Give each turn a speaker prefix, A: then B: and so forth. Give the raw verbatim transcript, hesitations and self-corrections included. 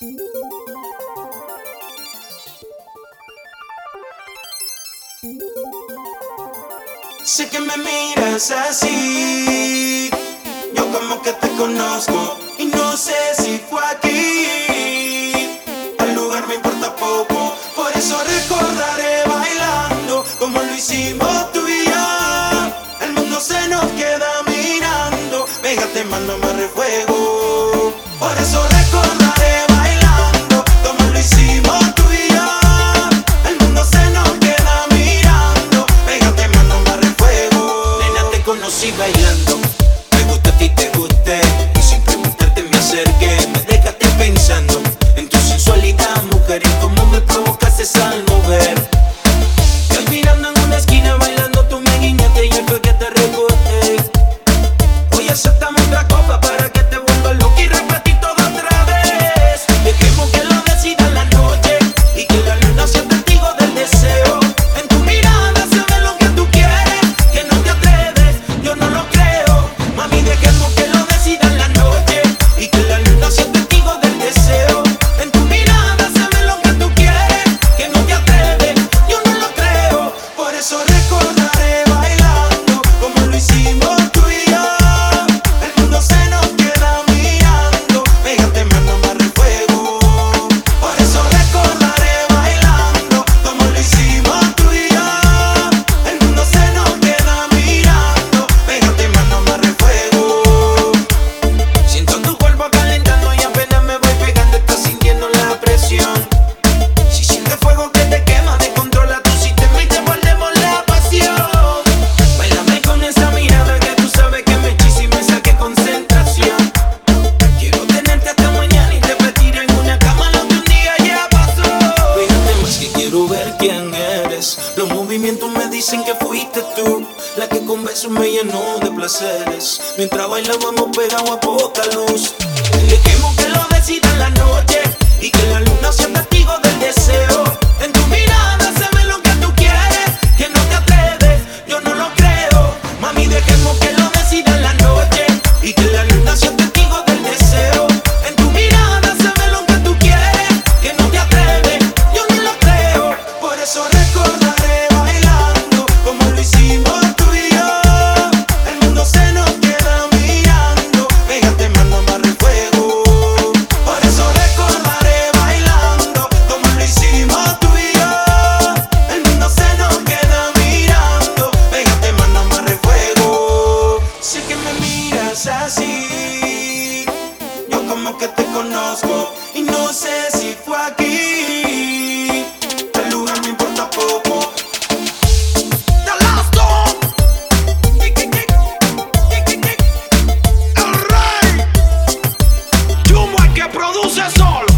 A: Sé que me miras así, yo como que te conozco y no sé si fue aquí. El lugar me importa poco, por eso recordaré bailando como lo hicimos tú y yo. El mundo se nos queda mirando, pégate, mano, más refuego. Por eso recordaré bailando como lo hicimos tú y yo. El mundo se nos queda mirando, pégate, mano, más refuego. Nena, te conocí bailando, me gusta a ti, te gusté, y sin preguntarte me acerqué. Me dejaste pensando en tu sensualidad, mujer, y cómo me provocaste al mover. Y hoy mirando en una esquina bailando, tú me guiñaste y yo fue que te reboté. Hoy aceptamos otra copa para que te vuelva loca y repetir todo otra vez. Dejemos que lo decida la noche y que la luna sea testigo del deseo. En tu mirada se ve lo que tú quieres, que no te atreves, yo no lo creo. Mami, dejemos que lo decida la noche y que la luna sea testigo del deseo. En tu mirada se ve lo que tú quieres, que no te atreves, yo no lo creo. Por eso recordaré bailando como lo hicimos tú y yo. El mundo se nos queda mirando, pégate, mano, más refuego. Por eso recordaré bailando como lo hicimos tú y yo. El mundo se nos queda mirando, pégate, mano, más refuego. Siento tu cuerpo calentando y apenas me voy pegando, estás sintiendo la presión. Si sientes fuego que te quema, descontrola tu sistema y te volvemos la pasión. Bailame con esa mirada que tú sabes que me hechiza y me saque concentración. Quiero tenerte hasta mañana y repetir en una cama lo que un día ya pasó. Fíjate más que quiero ver quién eres. Los movimientos me dicen que fuiste tú, la que con besos me llenó de placeres. Mientras bailábamos pegados a poca luz. Dejemos que lo decida la noche y que la luna sea testigo del deseo. En tu mirada se ve lo que tú quieres, que no te atreves, yo no lo creo. Mami, dejemos que lo decida la noche y que la luna sea testigo del deseo. En tu mirada se ve lo que tú quieres, que no te atreves, yo no lo creo. Por eso recordaré bailando como lo hicimos tú y yo. El mundo se nos queda mirando, pégate, mano, más refuego. Por eso recordaré bailando como lo hicimos tú y yo. El mundo se nos queda mirando, pégate, mano, más refuego. Sé que me miras así, yo como que te conozco y no sé si fue aquí. El lugar me importa poco. The last one. El rey Jumbo, el que produce solo.